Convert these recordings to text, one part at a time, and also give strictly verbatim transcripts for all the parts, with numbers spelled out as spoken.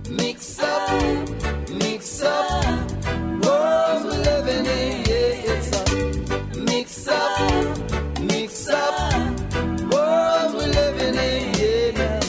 Mix up, mix up, world we're living in, yeah, it's a mix up, mix up, world we're living in, yeah.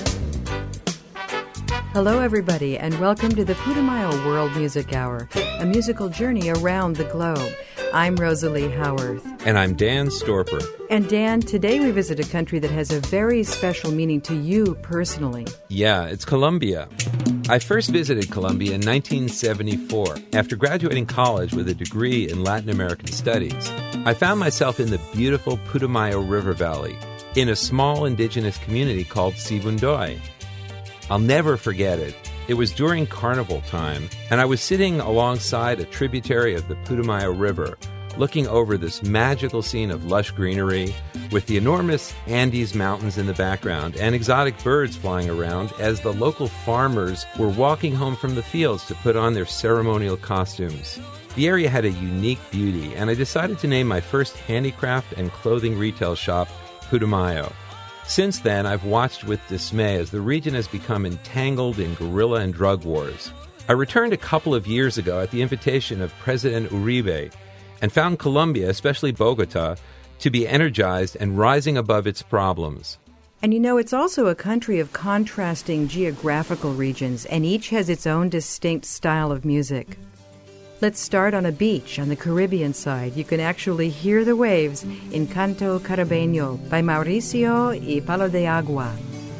Hello everybody, and welcome to the Putumayo World Music Hour, a musical journey around the globe. I'm Rosalie Howarth. And I'm Dan Storper. And Dan, today we visit a country that has a very special meaning to you personally. Yeah, it's Colombia. I first visited Colombia in nineteen seventy-four. After graduating college with a degree in Latin American Studies, I found myself in the beautiful Putumayo River Valley, in a small indigenous community called Sibundoy. I'll never forget it. It was during carnival time, and I was sitting alongside a tributary of the Putumayo River, looking over this magical scene of lush greenery, with the enormous Andes Mountains in the background and exotic birds flying around as the local farmers were walking home from the fields to put on their ceremonial costumes. The area had a unique beauty, and I decided to name my first handicraft and clothing retail shop Putumayo. Since then, I've watched with dismay as the region has become entangled in guerrilla and drug wars. I returned a couple of years ago at the invitation of President Uribe and found Colombia, especially Bogota, to be energized and rising above its problems. And you know, it's also a country of contrasting geographical regions, and each has its own distinct style of music. Let's start on a beach on the Caribbean side. You can actually hear the waves in Canto Caribeño by Mauricio y Palo de Agua.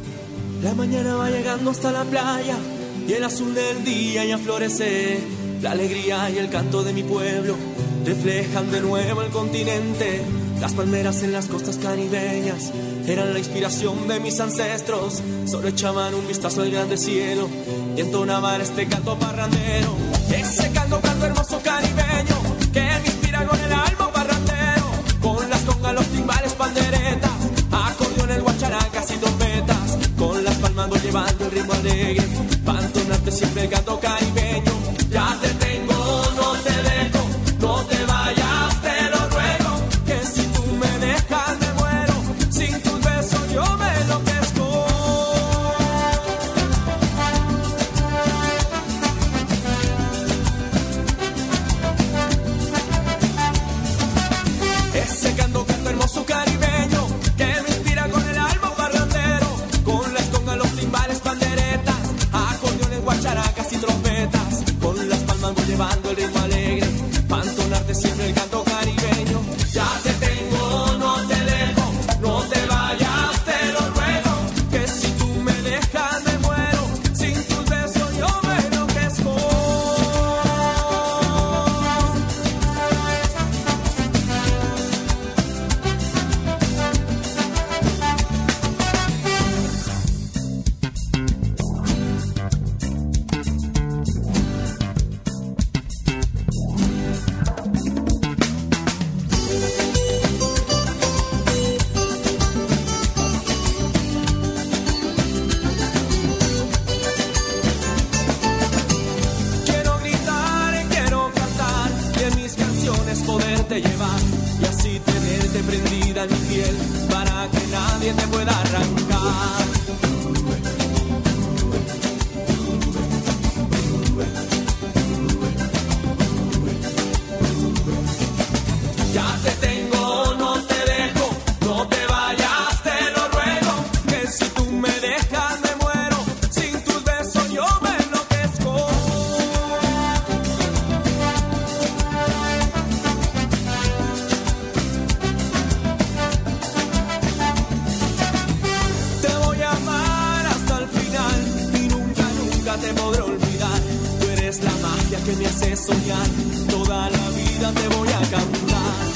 La mañana va llegando hasta la playa y el azul del día ya florece. La alegría y el canto de mi pueblo reflejan de nuevo el continente. Las palmeras en las costas caribeñas eran la inspiración de mis ancestros. Solo echaban un vistazo al grande cielo y entonaban este canto parrandero. Ese canto, canto hermoso caribeño que me inspira con el alma parrandero. Con las congas, los timbales, panderetas, acordeones, guacharacas y trompetas. Con las palmas voy llevando el ritmo alegre para entonarte siempre el canto caribeño. Ya te tengo, no te dejo, no te vayas, te lo ruego. Que si tú me dejas me muero, sin tus besos yo me enloquezco. Ese canto, canto hermoso caribeño que me inspira con el alma parrandero. Con las congas, los timbales, panderetas, acordeones, guacharacas y trompetas. Con las palmas voy llevando el ritmo alegre para entonarte siempre el canto caribeño. Ya te tengo, no te dejo, no te vayas, te lo ruego. Que si tú me dejas me muero, sin tus besos yo me enloquezco. Quiero gritar y quiero cantar y en mis canciones poderte llevar y así tenerte prendida en mi piel para que nadie te pueda arrancar. Ya te tengo, no te dejo, no te vayas, te lo ruego. Que si tú me dejas me muero, sin tus besos yo me enloquezco. Te voy a amar hasta el final y nunca, nunca te podré olvidar. Tú eres la magia que me hace soñar, toda la vida te voy a cantar.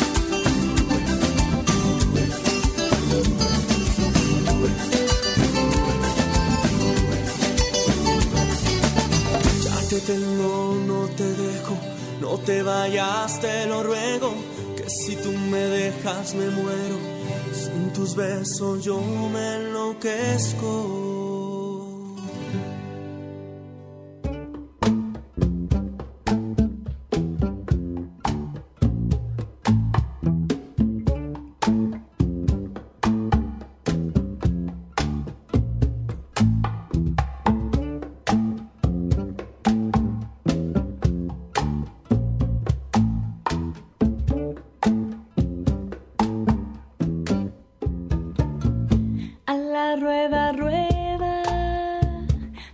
Ya te tengo, no te dejo, no te vayas, te lo ruego. Que si tú me dejas me muero, sin tus besos yo me enloquezco.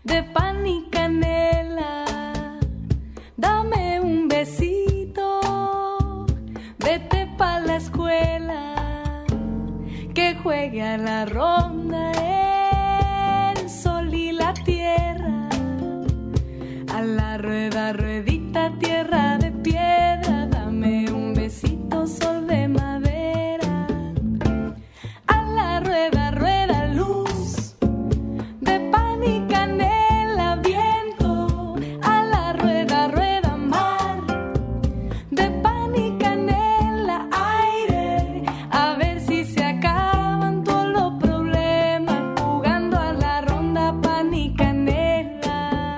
de pan y canela. Dame un besito, vete pa' la escuela, que juegue a la ronda el sol y la tierra, a la rueda, ruedita, tierra de piedra. Dame un besito, sol de madera, a la rueda, rueda, luz de pan y canela, viento, a la rueda, rueda, mar de pan y canela, aire, a ver si se acaban todos los problemas, jugando a la ronda pan y canela.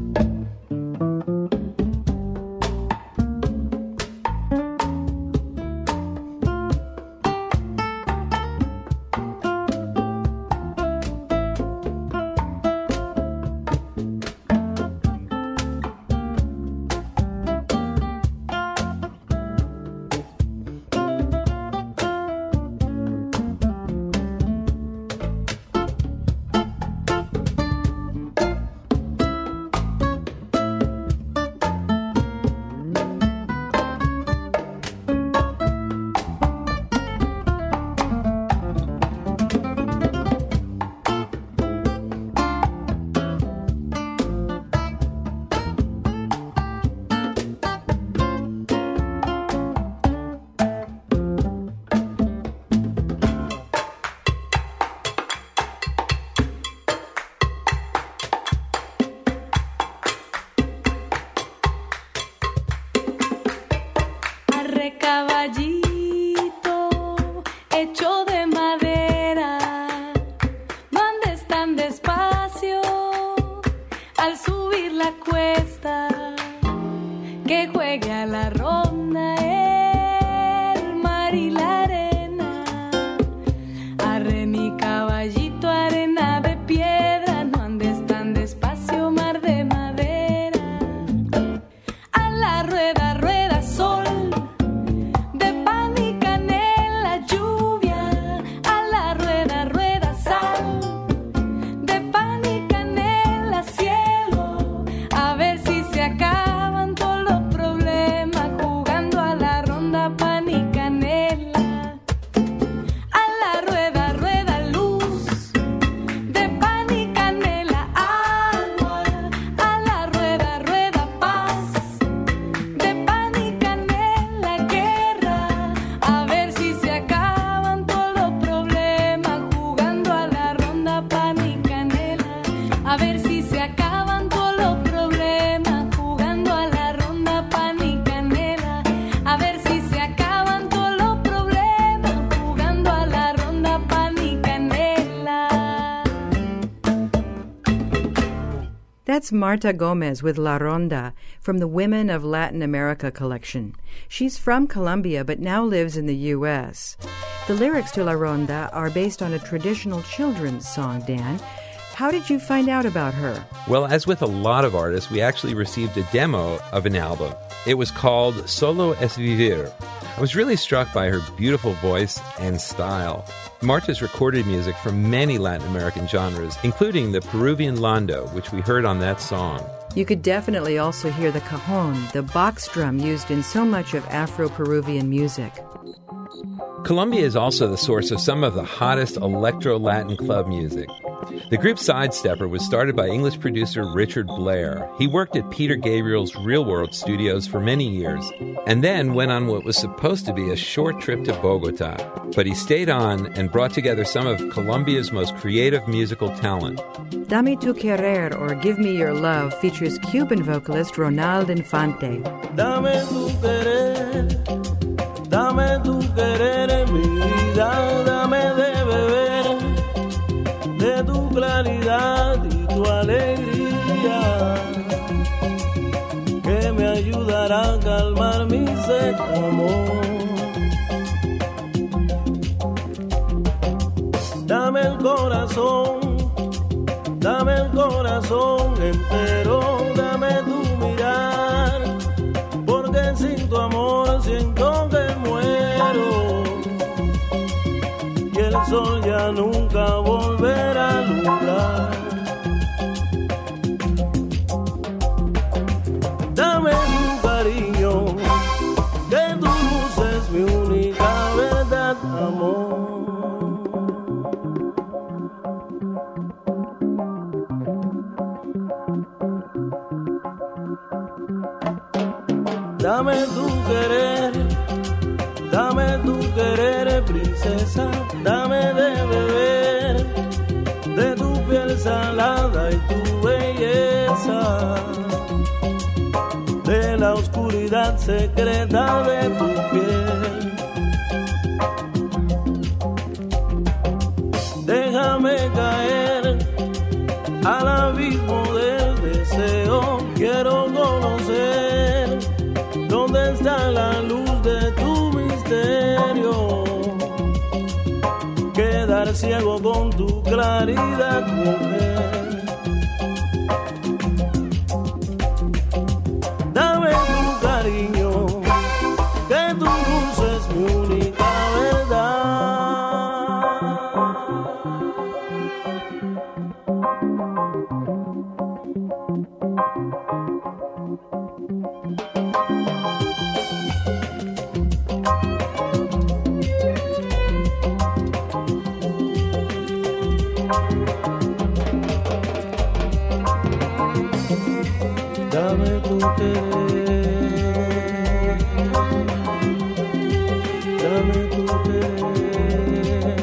Arre caballito hecho de madera, no andes tan despacio al subir la cuesta, que juegue a la ronda el mar y la arena. Arre mi caballito, arena de piedra, no andes tan despacio, mar de madera, a la rueda, rueda, sol de pan y canela, lluvia, a la rueda, rueda, sal de pan y canela, cielo, a ver si se acaban todos los problemas, jugando a la ronda pan y canela, a la rueda, rueda, luz de pan y canela, agua, a la rueda, rueda, paz de pan y canela, guerra, a ver si se acaban todos los problemas, jugando a la ronda pan y canela, a ver si se acaban todos los problemas, jugando a la ronda pan y canela, a ver si se acaban todos los problemas, jugando a la ronda pan y canela. That's Marta Gomez with La Ronda from the Women of Latin America collection. She's from Colombia but now lives in the U S. The lyrics to La Ronda are based on a traditional children's song, Dan. How did you find out about her? Well, as with a lot of artists, we actually received a demo of an album. It was called Solo es Vivir. I was really struck by her beautiful voice and style. Marta's recorded music from many Latin American genres, including the Peruvian lando, which we heard on that song. You could definitely also hear the cajon, the box drum used in so much of Afro-Peruvian music. Colombia is also the source of some of the hottest electro-Latin club music. The group Sidestepper was started by English producer Richard Blair. He worked at Peter Gabriel's Real World Studios for many years, and then went on what was supposed to be a short trip to Bogota. But he stayed on and brought together some of Colombia's most creative musical talent. Dame Tu Querer, or Give Me Your Love, features Cuban vocalist Ronald Infante. Dame tu querer, dame tu querer en mi vida, dame de beber de tu claridad y tu alegría, que me ayudará a calmar mi sed, amor. Dame el corazón, dame el corazón entero, dame tu mirar, porque sin tu amor siento que muero, y el sol ya nunca volverá a alumbrar. dame tu querer, dame tu querer, princesa, dame de beber, de tu piel salada y tu belleza, de la oscuridad secreta de tu piel. Déjame caer al abismo del deseo, quiero conocer dónde está la luz de tu misterio, quedar ciego con tu claridad, mujer. Dame tu cariño, que tu luz es mi única verdad. Dame tu querer, dame tu querer,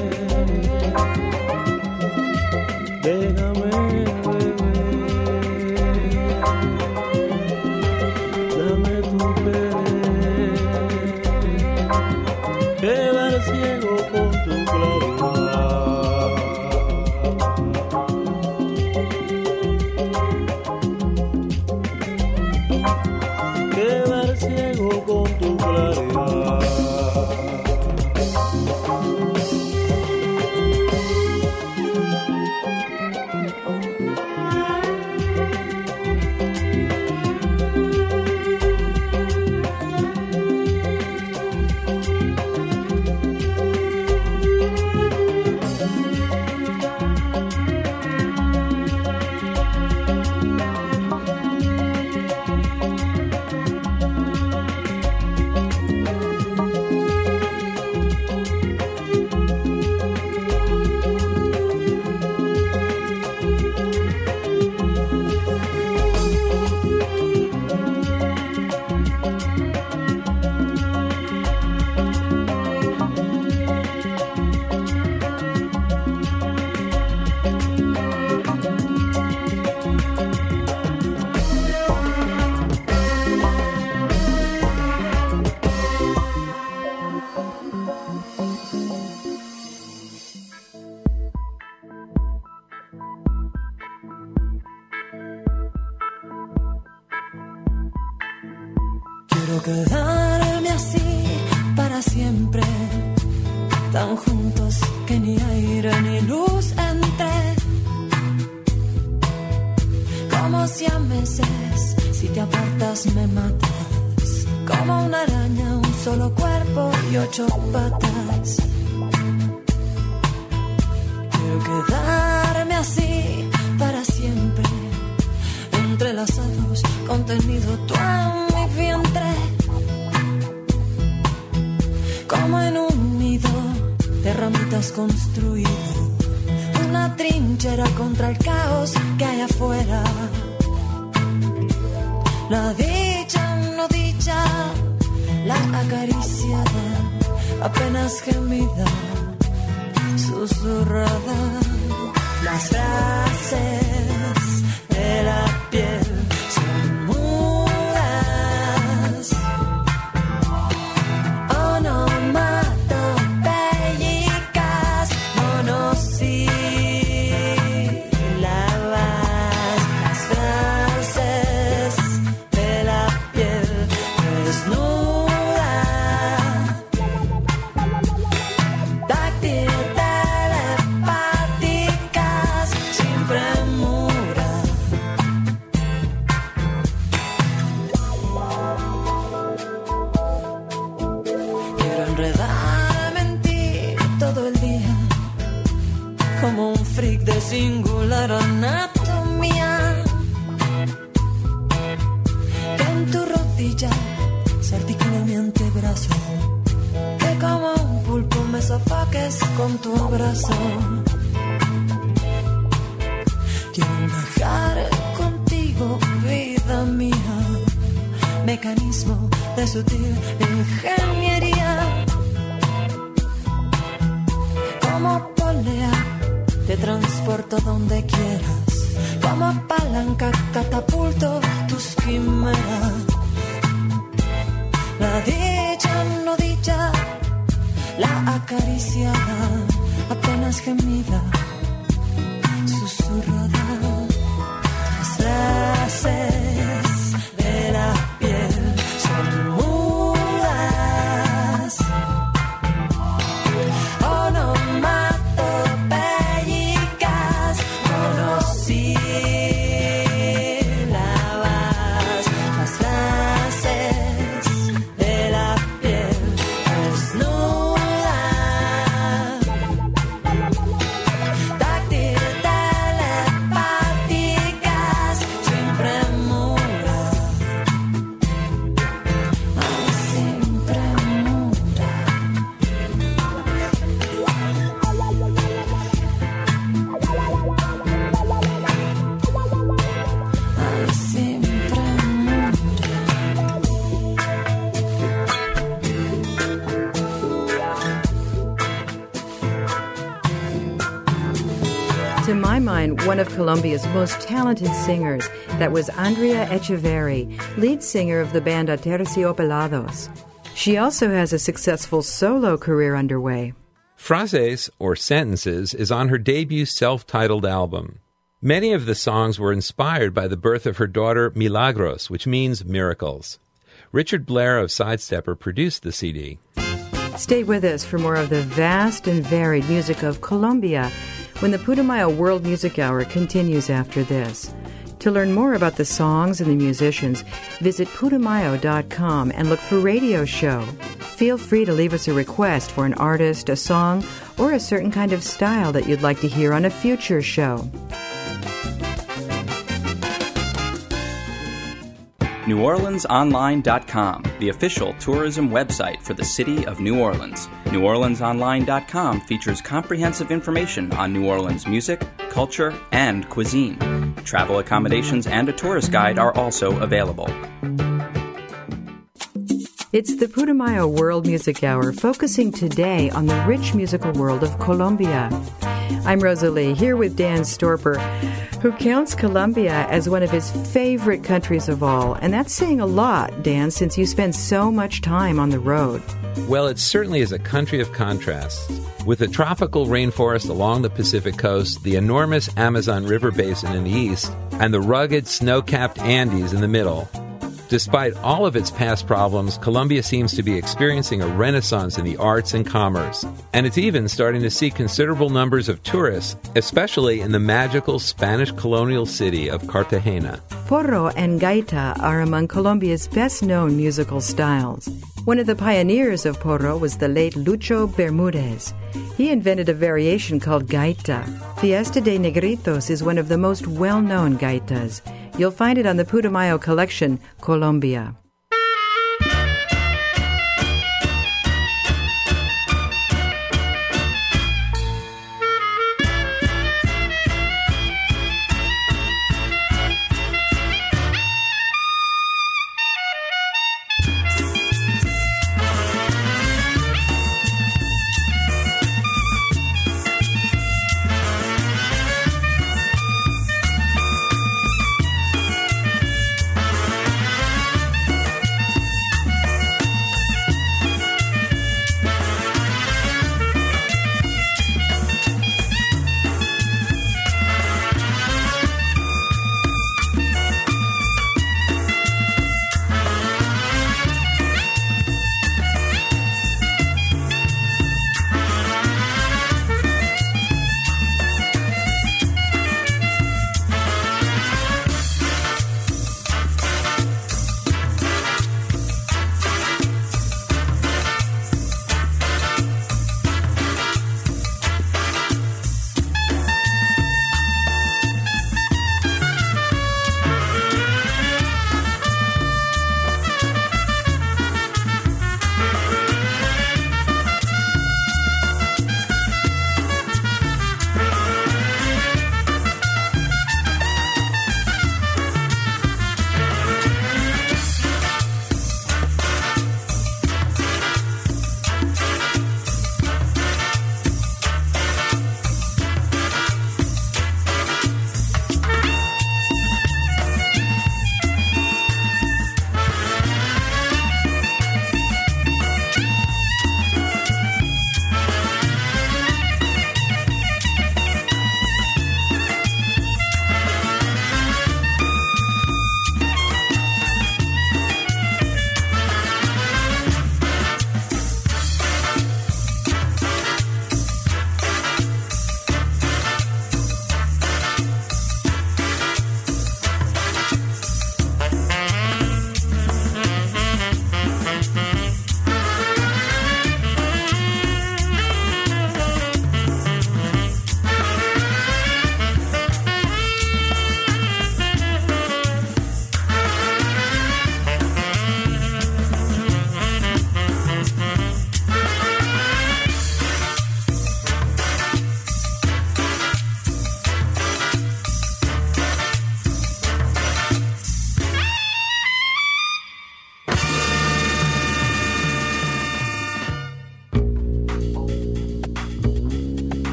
déjame beber, dame tu querer, quedar ciego con tu claridad. Quedar ciego con tu claridad. Quiero quedarme así para siempre, tan juntos que ni aire ni luz entre, como si a meses, si te apartas me matas, como una araña, un solo cuerpo y ocho patas. Quiero quedarme así para siempre, entrelazados, contenido tú en mi vientre, como en un nido de ramitas construido, una trinchera contra el caos que hay afuera. La dicha no dicha, la acariciada, apenas gemida, susurrada, las frases de la piel son mudas, onomatopéyicas, monosílabas, las frases de la piel desnuda, táctil, telepáticas, sin premura. Quiero enredarme en ti todo el día, como un freak de singular anatomía, que en tu rodilla se articula mi antebrazo, que como un pulpo me sofoques con tu abrazo. Quiero dejar contigo, vida mía, mecanismo de de sutil ingeniería. Como polea te transporto donde quieras, como palanca catapulto tus quimeras. La dicha no dicha, la acariciada, apenas gemida, susurrada. Las frases de la piel son mudas, onomatopéyicas, monosílabas. Las frases de la piel desnuda, táctil, telepáticas, sin premura, ay, sin premura, ay, sin premura. To my mind, one of Colombia's most talented singers, that was Andrea Echeverri, lead singer of the band Aterciopelados. She also has a successful solo career underway. Frases, or Sentences, is on her debut self-titled album. Many of the songs were inspired by the birth of her daughter Milagros, which means miracles. Richard Blair of Sidestepper produced the C D. Stay with us for more of the vast and varied music of Colombia when the Putumayo World Music Hour continues after this. To learn more about the songs and the musicians, visit putumayo dot com and look for Radio Show. Feel free to leave us a request for an artist, a song, or a certain kind of style that you'd like to hear on a future show. New Orleans Online dot com, the official tourism website for the city of New Orleans. New Orleans Online dot com features comprehensive information on New Orleans music, culture, and cuisine. Travel accommodations and a tourist guide are also available. It's the Putumayo World Music Hour, focusing today on the rich musical world of Colombia. I'm Rosalie, here with Dan Storper, who counts Colombia as one of his favorite countries of all. And that's saying a lot, Dan, since you spend so much time on the road. Well, it certainly is a country of contrasts. With the tropical rainforest along the Pacific coast, the enormous Amazon River basin in the east, and the rugged snow-capped Andes in the middle. Despite all of its past problems, Colombia seems to be experiencing a renaissance in the arts and commerce. And it's even starting to see considerable numbers of tourists, especially in the magical Spanish colonial city of Cartagena. Porro and gaita are among Colombia's best-known musical styles. One of the pioneers of porro was the late Lucho Bermudez. He invented a variation called gaita. Fiesta de Negritos is one of the most well-known gaitas. You'll find it on the Putumayo collection, Colombia.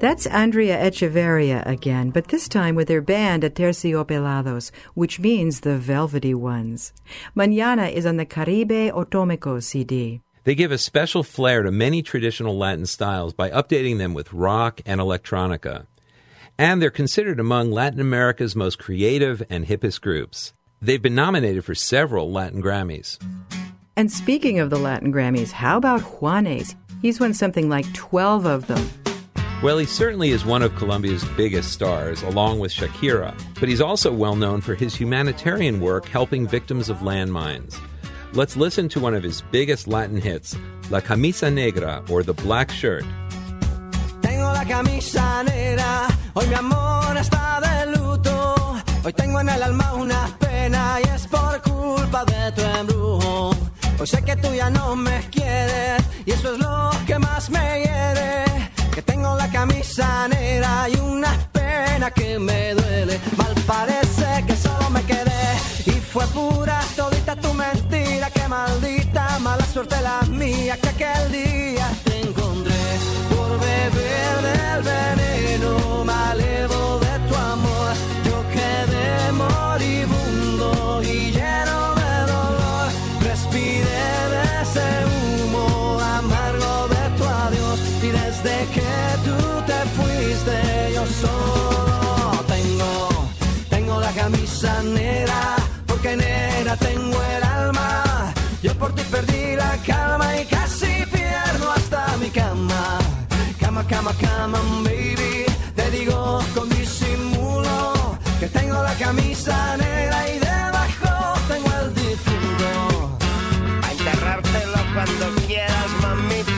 That's Andrea Echeverria again, but this time with their band Aterciopelados, which means the Velvety Ones. Mañana is on the Caribe Otomeco C D. They give a special flair to many traditional Latin styles by updating them with rock and electronica. And they're considered among Latin America's most creative and hippest groups. They've been nominated for several Latin Grammys. And speaking of the Latin Grammys, how about Juanes? He's won something like twelve of them. Well, he certainly is one of Colombia's biggest stars, along with Shakira. But he's also well known for his humanitarian work helping victims of landmines. Let's listen to one of his biggest Latin hits, La Camisa Negra, or The Black Shirt. Tengo la camisa negra, hoy mi amor está de luto. Hoy tengo en el alma una pena y es por culpa de tu embrujo. Hoy sé que tú ya no me quieres y eso es lo que más me hiere. Que tengo la camisa negra y una pena que me duele. Mal parece que solo me quedé y fue pura todita tu mentira. Que maldita mala suerte la mía que aquel día te encontré por beber del veneno malevo de tu amor. Yo quedé moribundo y lleno de dolor. Respiré de ese humo amargo de tu adiós y desde que tú te fuiste yo solo tengo, tengo la camisa negra porque negra tengo el alma. Yo por ti perdí la calma y casi pierdo hasta mi cama. Cama, cama, cama, baby. Te digo con disimulo que tengo la camisa negra y debajo tengo el difunto. A enterrártelo cuando quieras, mamita.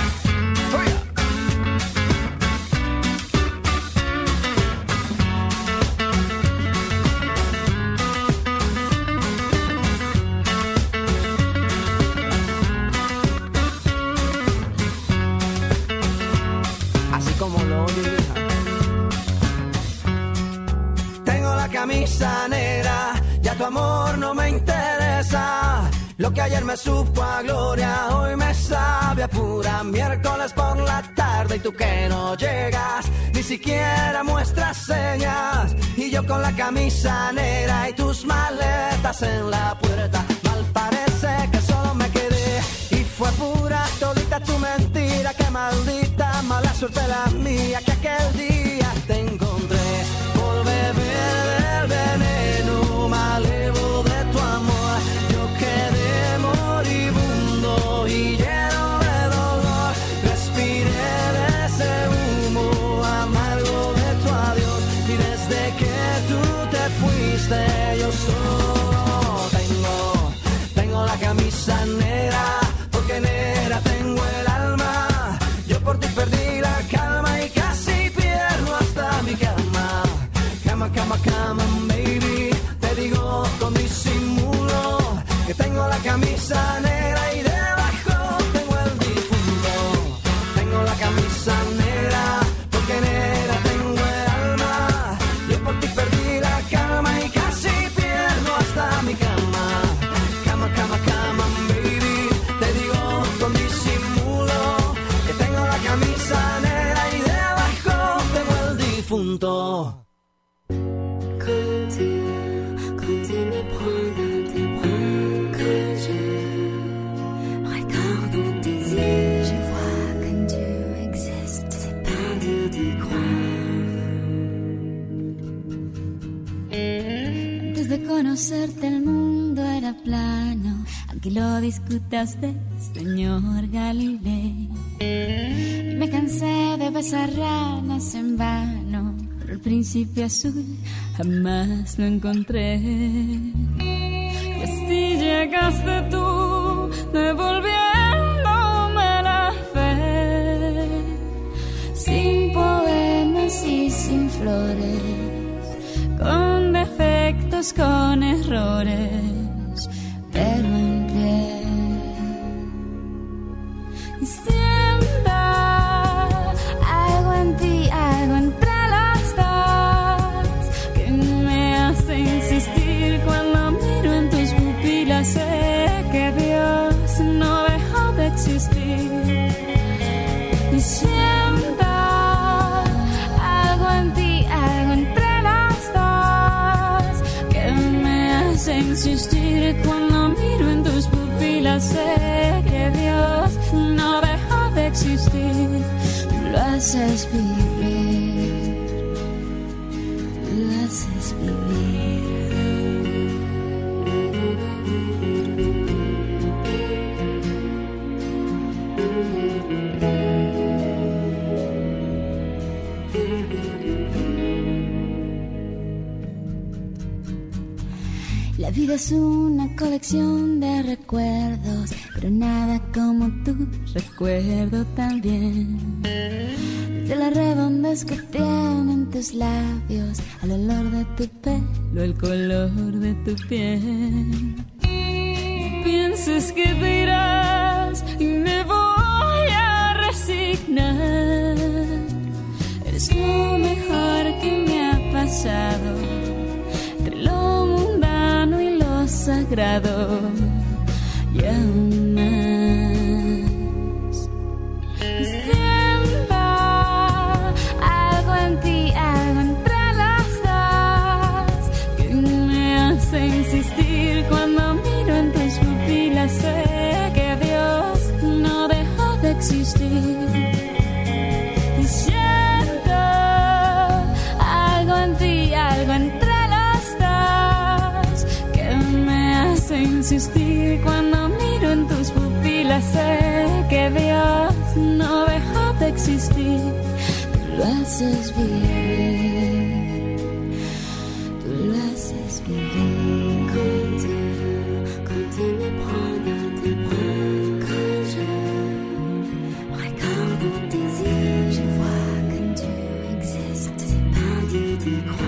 Como lo diga. Tengo la camisa negra, ya tu amor no me interesa. Lo que ayer me supo a gloria, hoy me sabe a pura. Miércoles por la tarde y tú que no llegas, ni siquiera muestras señas. Y yo con la camisa negra y tus maletas en la puerta. Mal parece que solo me quedé y fue pura todita tu mentira. Que maldita mala suerte la mía que aquel día te encontré por beber del veneno malevo de tu amor. Yo quedé moribundo y lleno de dolor. Respiré de ese humo amargo de tu adiós y desde que tú te fuiste yo solo tengo, tengo la camisa negra porque negra tengo el alma. Yo por ti perdí la calma y casi pierdo hasta mi cama. Cama, cama, cama, baby. Te digo con disimulo que tengo la camisa negra y debajo tengo el difunto. Tengo la camisa negra porque negra tengo el alma. Yo por ti perdí la calma y casi pierdo hasta mi cama. Cama, cama, cama, baby. Te digo con disimulo que tengo la camisa negra y debajo tengo el difunto. Quand tu, quand tu me prends dans tes bras, que je regarde dans tes yeux, je vois que tu existes, c'est pas dur d'y croire. Antes de conocerte el mundo era plano, aunque lo discutaste, señor Galileo. Y me cansé de besar ranas en vano, pero el príncipe azul jamás lo encontré. Pues si llegaste tú, devolviéndome la fe, sin poemas y sin flores, con defectos, con errores, pero en pie. Y siento algo en ti, algo entre las dos, que me hace insistir cuando miro en tus pupilas. Sé que Dios no dejó de existir. Y siento existir cuando miro en tus pupilas. Sé que Dios no dejó de existir. Tú lo haces vivir, tú lo haces vivir. La vida es una colección de recuerdos, pero nada como tu recuerdo también. De la redondez que tienen tus labios, al olor de tu pelo, el color de tu piel. No pienses que te irás y me voy a resignar. Eres lo mejor que me ha pasado, entre lo mundano y lo sagrado, y aún más. Siento algo en ti, algo entre las dos, que me hace insistir cuando miro en tus pupilas. Sé que Dios no dejó de existir. Y siento algo en ti, algo entre insistir cuando miro en tus pupilas. Sé que Dios no dejó de existir. Tú lo haces vivir, tú lo haces vivir. Quand, quand tu me prends dans tes bras, quand je regarde dans tes yeux, je vois que tu existes, c'est perdu d'y croire.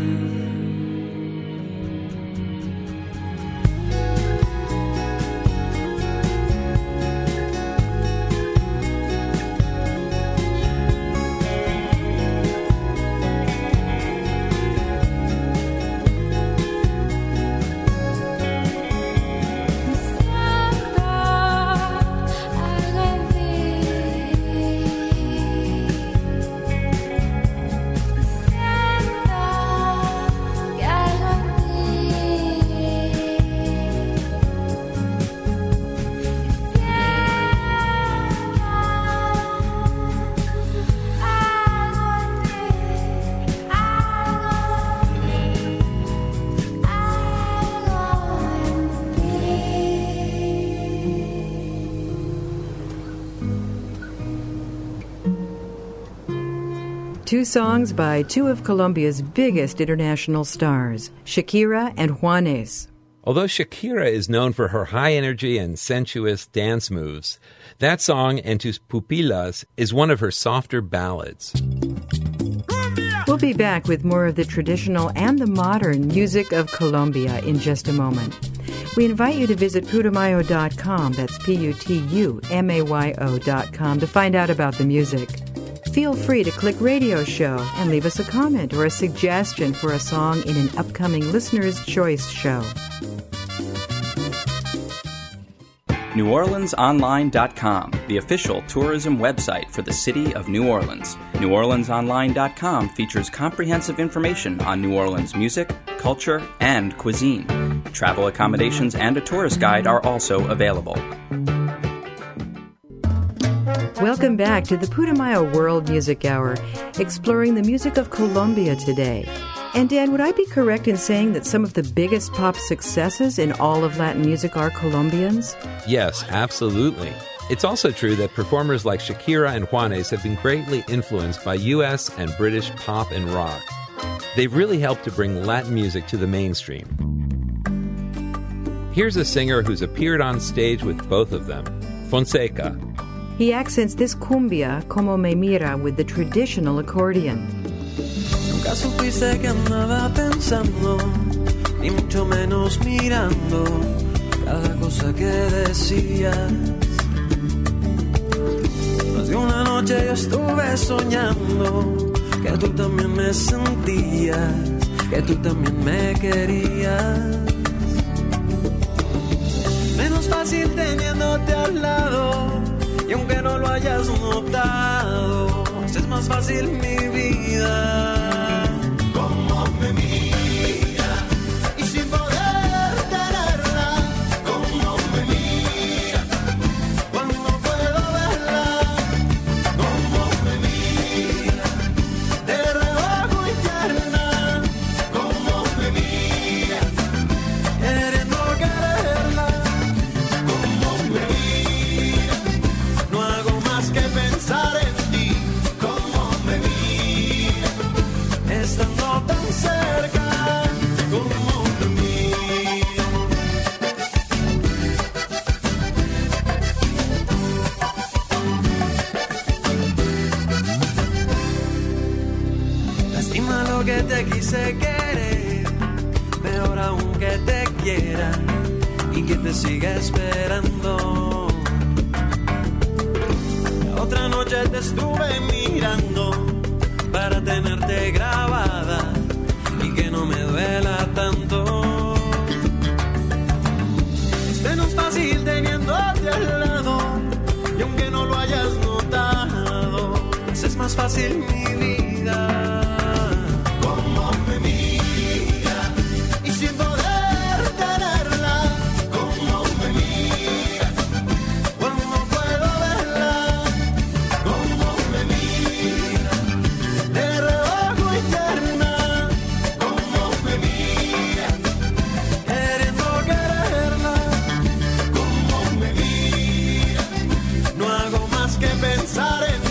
Two songs by two of Colombia's biggest international stars, Shakira and Juanes. Although Shakira is known for her high energy and sensuous dance moves, that song, En tus pupilas, is one of her softer ballads. We'll be back with more of the traditional and the modern music of Colombia in just a moment. We invite you to visit putumayo dot com, that's P U T U M A Y O dot com, to find out about the music. Feel free to click Radio Show and leave us a comment or a suggestion for a song in an upcoming Listener's Choice show. New Orleans Online dot com, the official tourism website for the city of New Orleans. New Orleans Online dot com features comprehensive information on New Orleans music, culture, and cuisine. Travel accommodations and a tourist guide are also available. Welcome back to the Putumayo World Music Hour, exploring the music of Colombia today. And Dan, would I be correct in saying that some of the biggest pop successes in all of Latin music are Colombians? Yes, absolutely. It's also true that performers like Shakira and Juanes have been greatly influenced by U S and British pop and rock. They've really helped to bring Latin music to the mainstream. Here's a singer who's appeared on stage with both of them, Fonseca. He accents this cumbia, Como Me Mira, with the traditional accordion. Nunca supiste que andaba pensando, ni mucho menos mirando cada cosa que decías. Más de una noche yo estuve soñando que tú también me sentías, que tú también me querías. Menos fácil teniéndote al lado. Y aunque no lo hayas notado, es más fácil mi vida. Como me mira, y sin poder tenerla, sé querer, mejor aún que te quiera y que te siga esperando. Otra noche te estuve mirando para tenerte grabada y que no me duela tanto. Es menos fácil teniéndote al lado, y aunque no lo hayas notado, es más fácil mi vida. Cómo me mira y sin poder tenerla, cómo me mira cuando no puedo verla, cómo me mira de reojo y tierna, cómo me mira queriendo quererla, cómo me mira, no hago más que pensar en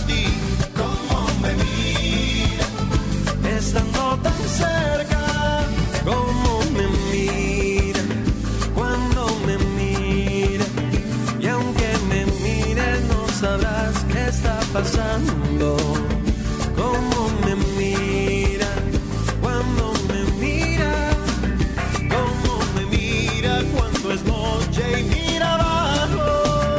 estando tan cerca, como me mira, cuando me mira, y aunque me mires no sabrás qué está pasando, como me mira, cuando me mira, como me mira, cuando es noche y mira abajo.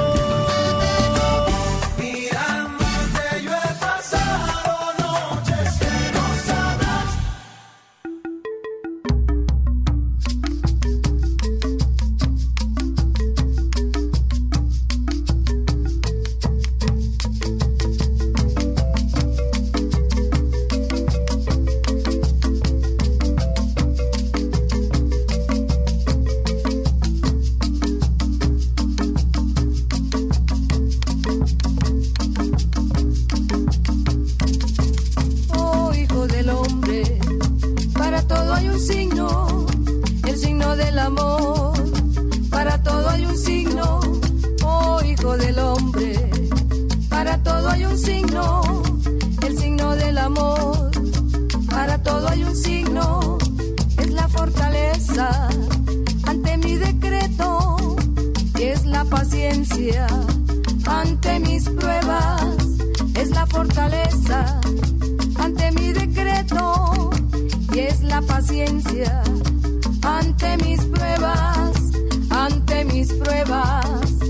Ante mis pruebas es la fortaleza, ante mi decreto y es la paciencia, ante mis pruebas, ante mis pruebas.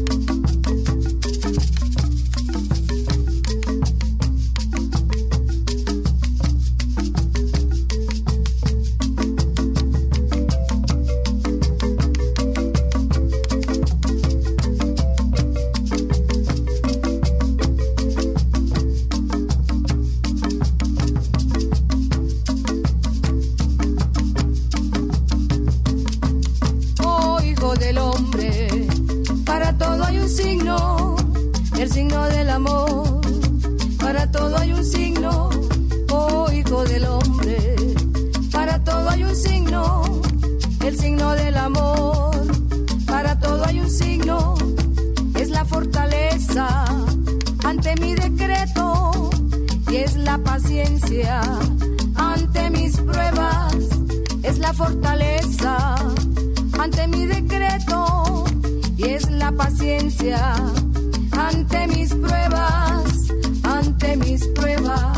Ante mi decreto y es la paciencia, ante mis pruebas es la fortaleza, ante mi decreto y es la paciencia, ante mis pruebas, ante mis pruebas,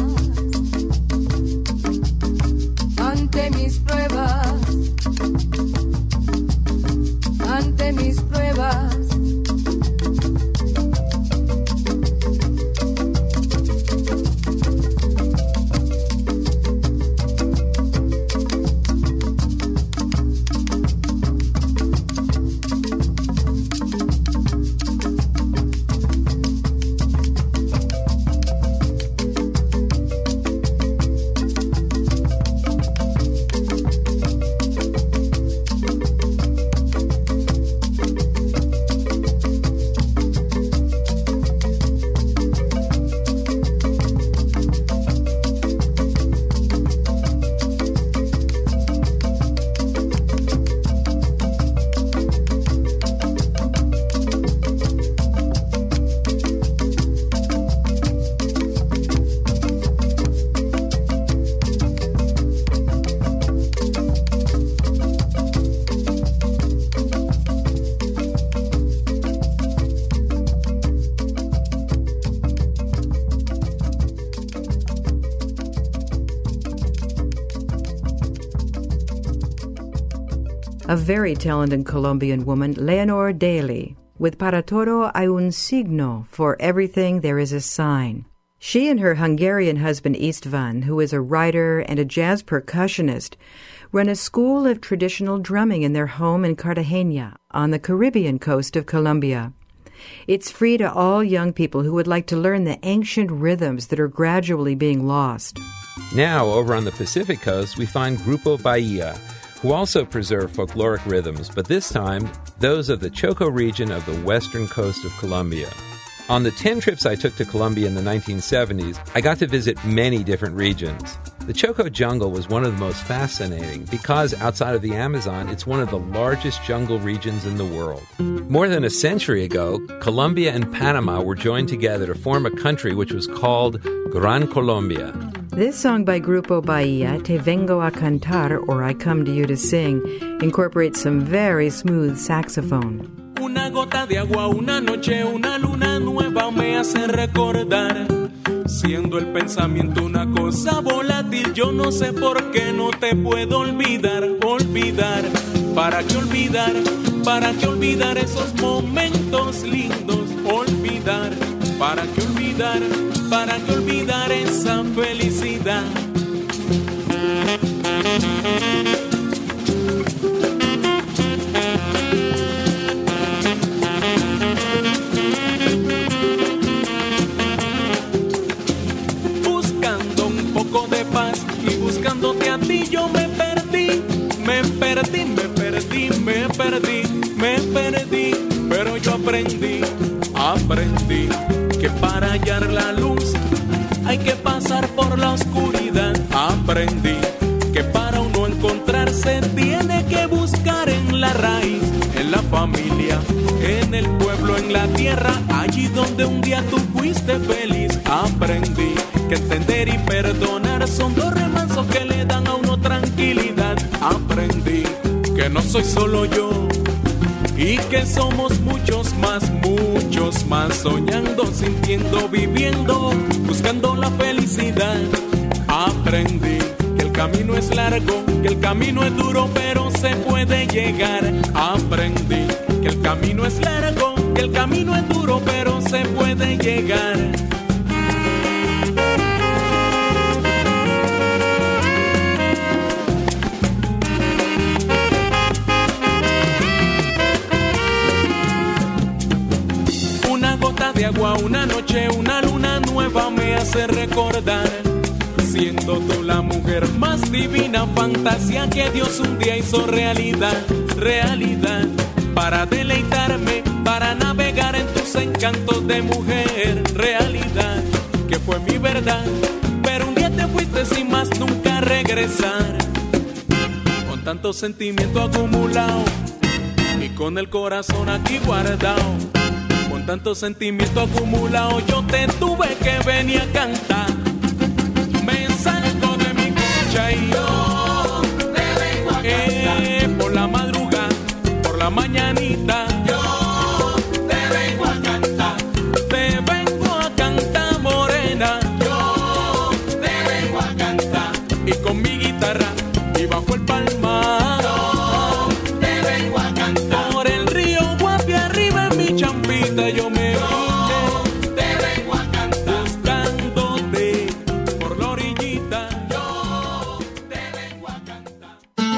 ante mis pruebas, ante mis pruebas. a very talented Colombian woman, Leonor Daly, with Para todo hay un signo, for everything there is a sign. She and her Hungarian husband Istvan, who is a writer and a jazz percussionist, run a school of traditional drumming in their home in Cartagena on the Caribbean coast of Colombia. It's free to all young people who would like to learn the ancient rhythms that are gradually being lost. Now, over on the Pacific coast, we find Grupo Bahia, who also preserve folkloric rhythms, but this time, those of the Choco region of the western coast of Colombia. On the ten trips I took to Colombia in the nineteen seventies, I got to visit many different regions. The Choco jungle was one of the most fascinating because outside of the Amazon, it's one of the largest jungle regions in the world. More than a century ago, Colombia and Panama were joined together to form a country which was called Gran Colombia. This song by Grupo Bahia, Te Vengo a Cantar, or I Come to You to Sing, incorporates some very smooth saxophone. Una gota de agua, una noche, una luna nueva me hace recordar. Siendo el pensamiento una cosa volátil, yo no sé por qué no te puedo olvidar, olvidar. ¿Para qué olvidar? ¿Para qué olvidar esos momentos lindos? Olvidar. ¿Para qué olvidar? ¿Para qué olvidar esa felicidad? Y buscándote a ti yo me perdí, me perdí, me perdí, me perdí, me perdí, pero yo aprendí, aprendí que para hallar la luz hay que pasar por la oscuridad. Aprendí que para uno encontrarse tiene que buscar en la raíz, en la familia, en el pueblo, en la tierra, allí donde un día tú fuiste feliz. Aprendí que entender y perdonar son dos remansos que le dan a uno tranquilidad. Aprendí que no soy solo yo y que somos muchos más, muchos más, soñando, sintiendo, viviendo, buscando la felicidad. Aprendí que el camino es largo, que el camino es duro, pero se puede llegar. Aprendí que el camino es largo, que el camino es duro, pero se puede llegar. De agua, una noche, una luna nueva me hace recordar. Siendo tú la mujer más divina, fantasía que Dios un día hizo realidad, realidad. Para deleitarme, para navegar en tus encantos de mujer, realidad. Que fue mi verdad, pero un día te fuiste sin más nunca regresar. Con tanto sentimiento acumulado y con el corazón aquí guardado. Con tanto sentimiento acumulado yo te tuve que venir a cantar. Me salgo de mi coche y yo te vengo a cantar. Eh, por la madrugada, por la mañanita, yo te vengo a cantar. Te vengo a cantar, morena, yo te vengo a cantar. Y con mi guitarra y bajo el palmar, yo te vengo a cantar. Por el río Guapi arriba en mi champita yo me vine, te vengo a cantar. Buscándote por la orillita, yo te vengo a cantar.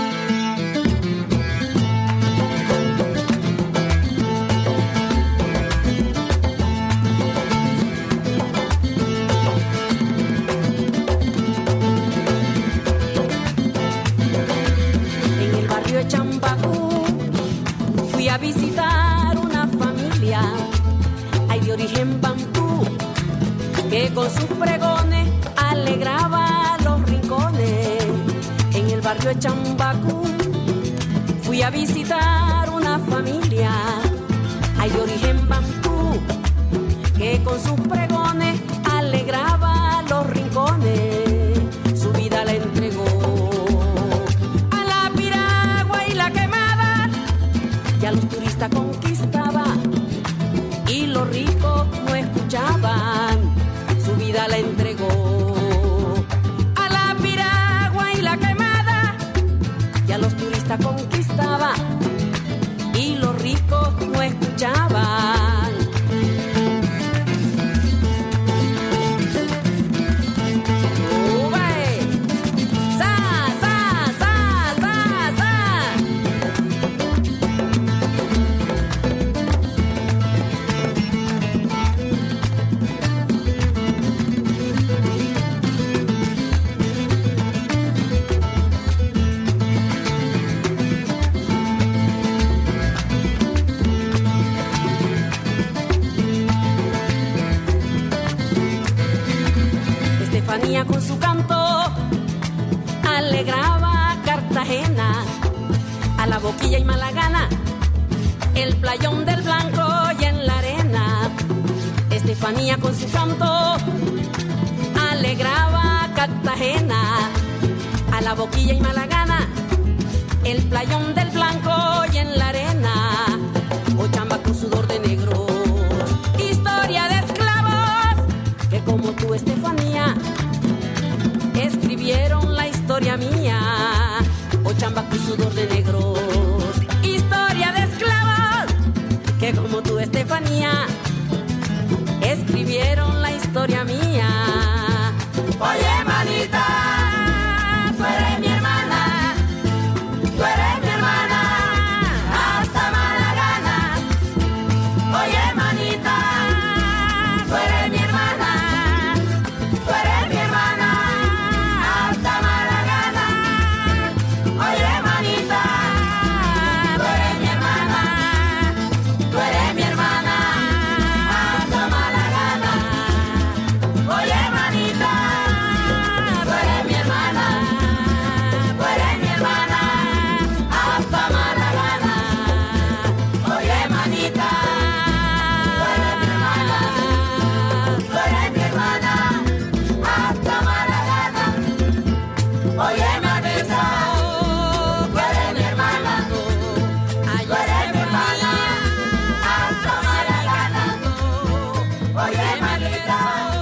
En el barrio de Champacú fui a visitar una familia, ay, de origen bantú, que con sus pregones alegraba los rincones. En el barrio de Champacú fui a visitar una familia, ay, de origen bantú, que con sus pregones alegraba los rincones. Su vida la entregó a la piragua y la quemada, y a los turistas conquistaba, y los ricos no escuchaban. Su vida la entregó a la piragua y la quemada, y a los turistas conquistaba, Estefanía con su canto alegraba a Cartagena, a la Boquilla y Malagana, el playón del Blanco y en la arena. Estefanía con su canto alegraba a Cartagena, a la Boquilla y Malagana, el playón del Blanco y en la arena. Ochamba con sudor de negro, historia de esclavos que como tú, Estefanía, escribieron la historia mía. Ochamba con sudor de negro, historia de esclavos que como tú, Estefanía, escribieron la historia mía. Oye, manita, tú eres mi hermana, tú eres mi hermana, hasta Malagana. Oye, manita, tú eres mi hermana, tú eres mi hermana, hasta Malagana. Oye, manita, tú eres mi hermana, tú eres mi hermana, hasta Malagana. Oye, manita, tú eres mi hermana, tú eres mi hermana, hasta Malagana. Oye, manita, tú eres mi hermana, tú eres mi hermana, hasta Malagana. Oye, manita, tú eres mi hermana, tú eres mi hermana, hasta Malagana. Oye, manita,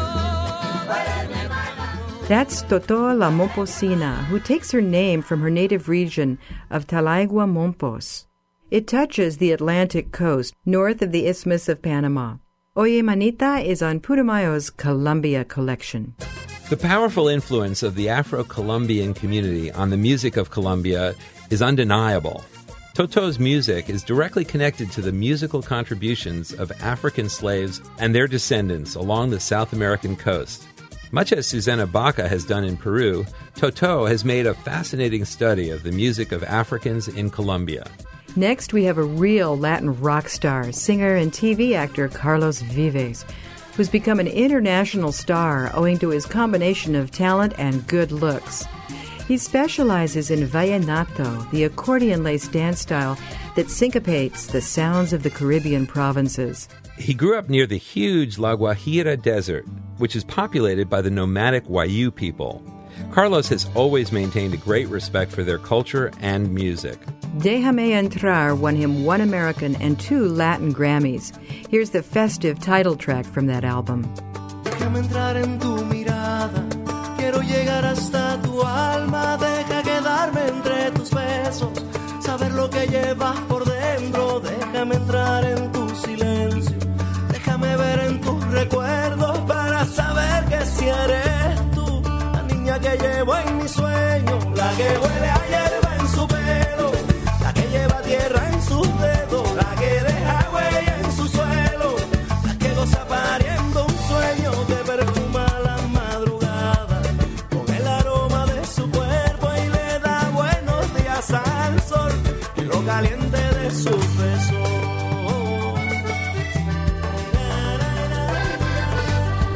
tú eres mi hermana. That's Totoo La Momposina, who takes her name from her native region of Talaigua Mompos. It touches the Atlantic coast north of the Isthmus of Panama. Oye Manita is on Putumayo's Columbia collection. The powerful influence of the Afro-Colombian community on the music of Colombia is undeniable. Totoo's music is directly connected to the musical contributions of African slaves and their descendants along the South American coast. Much as Susana Baca has done in Peru, Totoo has made a fascinating study of the music of Africans in Colombia. Next, we have a real Latin rock star, singer and T V actor Carlos Vives, who's become an international star owing to his combination of talent and good looks. He specializes in vallenato, the accordion-laced dance style that syncopates the sounds of the Caribbean provinces. He grew up near the huge La Guajira Desert, which is populated by the nomadic Wayuu people. Carlos has always maintained a great respect for their culture and music. Déjame Entrar won him one American and two Latin Grammys. Here's the festive title track from that album. Déjame entrar en tu mirada, quiero llegar hasta tu alma, deja quedarme entre tus besos, saber lo que llevas por dentro, déjame entrar en tu silencio, déjame ver en tus recuerdos para saber que si eres tú, la niña que llevo en mi sueño, la que huele a hierba en su pelo, la que lleva tierra en sus dedos, la que deja huella en su suelo, la que goza pariendo un sueño que perfuma la madrugada con el aroma de su cuerpo y le da buenos días al sol y lo caliente de su beso.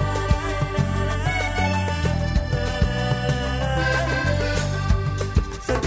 Se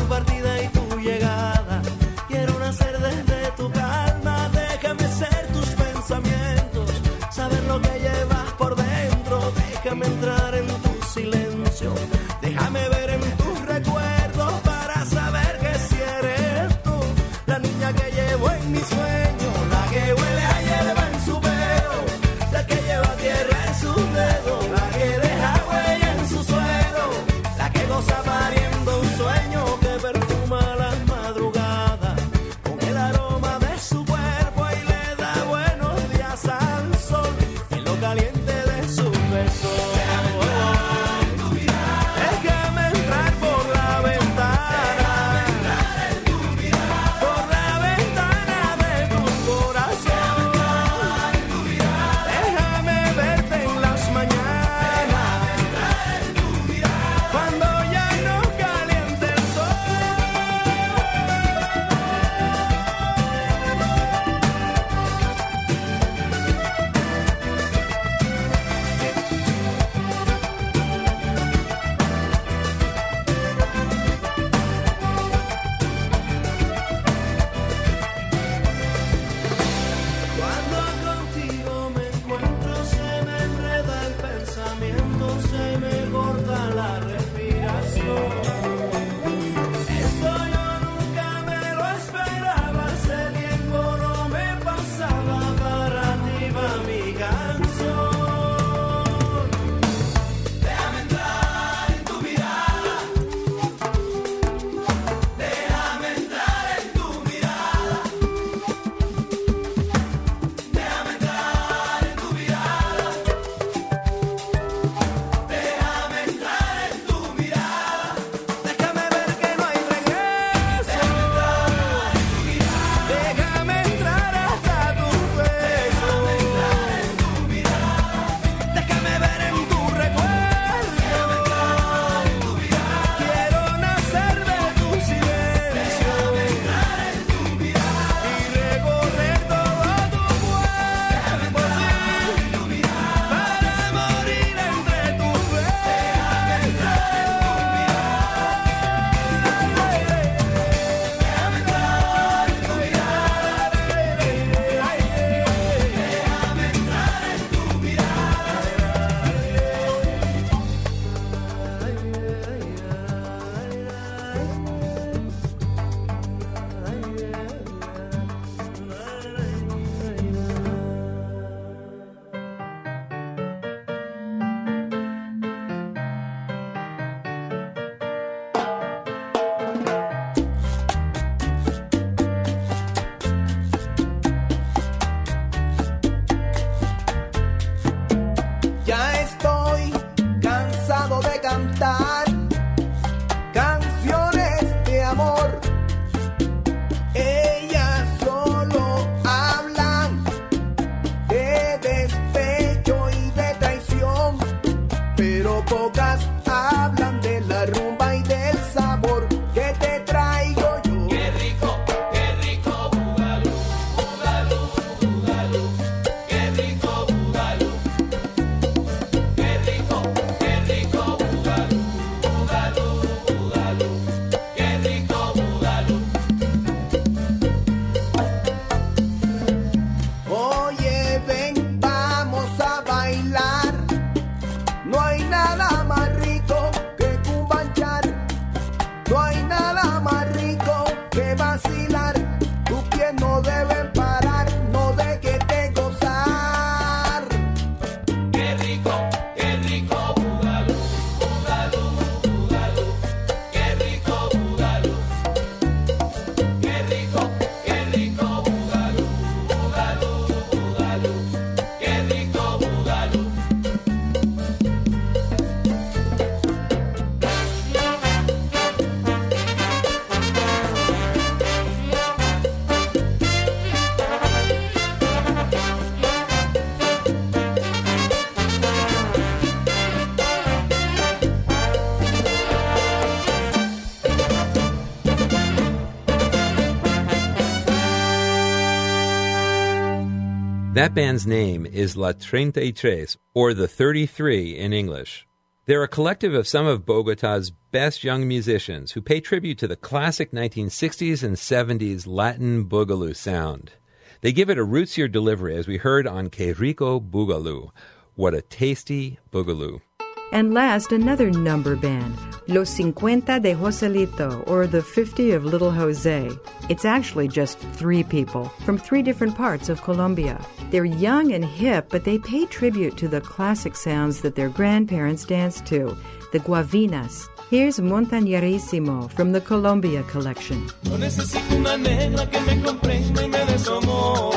That band's name is La Treinta y Tres, or the thirty-three in English. They're a collective of some of Bogota's best young musicians who pay tribute to the classic nineteen sixties and seventies Latin boogaloo sound. They give it a rootsier delivery, as we heard on Que Rico Boogaloo. What a tasty boogaloo. And last, another number band, Los Cincuenta de Joselito, or the fifty of Little Jose. It's actually just three people from three different parts of Colombia. They're young and hip, but they pay tribute to the classic sounds that their grandparents danced to, the guavinas. Here's Montañerísimo from the Colombia collection. No necesito una negra que me comprenda y me dé su amor.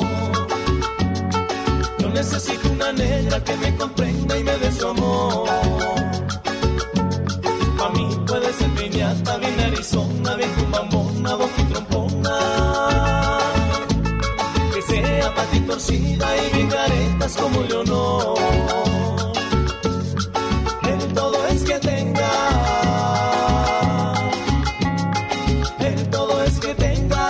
No necesito una negra que me comprenda y me dé su amor. Pa' mí puede ser piñata, bien Arizona, bien cumbambona, boca y trompona. Que sea pati torcida y bien caretas como Leonor. El todo es que tenga. El todo es que tenga.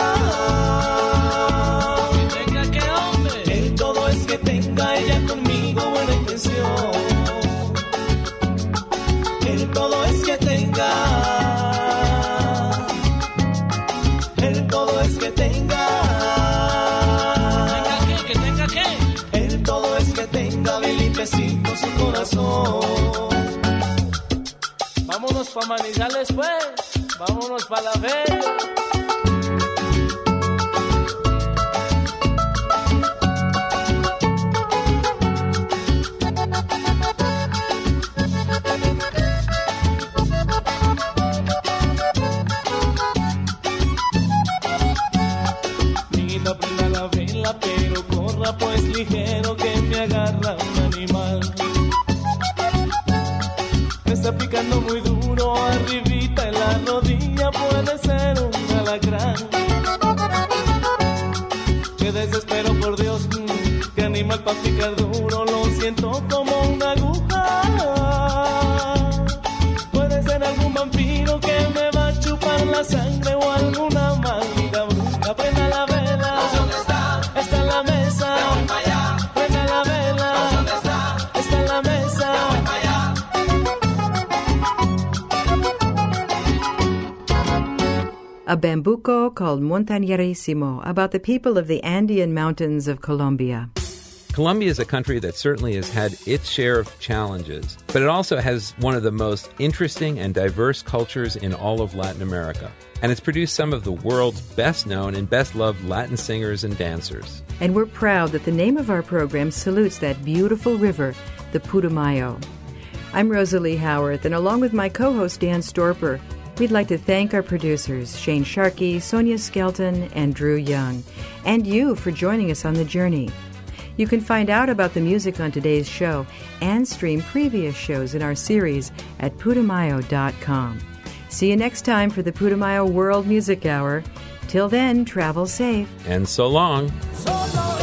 Que tenga que hombre. El todo es que tenga ella conmigo buena intención. El todo es que tenga. El todo es que tenga. ¿Tenga qué? ¿Que tenga qué? El todo es que tenga bien limpiecito su corazón. Vámonos pa' Manizales pues, vámonos pa' La Bella. Linda, prenda la vela, pero corra pues ligero que me agarra un animal. Me está picando muy duro, arribita en la rodilla, puede ser un alacrán. Qué desespero, por Dios, qué animal pa' picar duro, lo siento como una aguja. Puede ser algún vampiro que me va a chupar la sangre o alguna maldita bruja. Prenda la vela, ¿dónde está? Está en la mesa. Prenda la vela, ¿dónde está? Está en la mesa. A bambuco called Montañerísimo, about the people of the Andean mountains of Colombia. Colombia is a country that certainly has had its share of challenges, but it also has one of the most interesting and diverse cultures in all of Latin America. And it's produced some of the world's best known and best loved Latin singers and dancers. And we're proud that the name of our program salutes that beautiful river, the Putumayo. I'm Rosalie Howarth, and along with my co-host Dan Storper, we'd like to thank our producers, Shane Sharkey, Sonia Skelton, and Drew Young, and you for joining us on the journey. You can find out about the music on today's show and stream previous shows in our series at Putumayo dot com. See you next time for the Putumayo World Music Hour. Till then, travel safe. And so long. So long.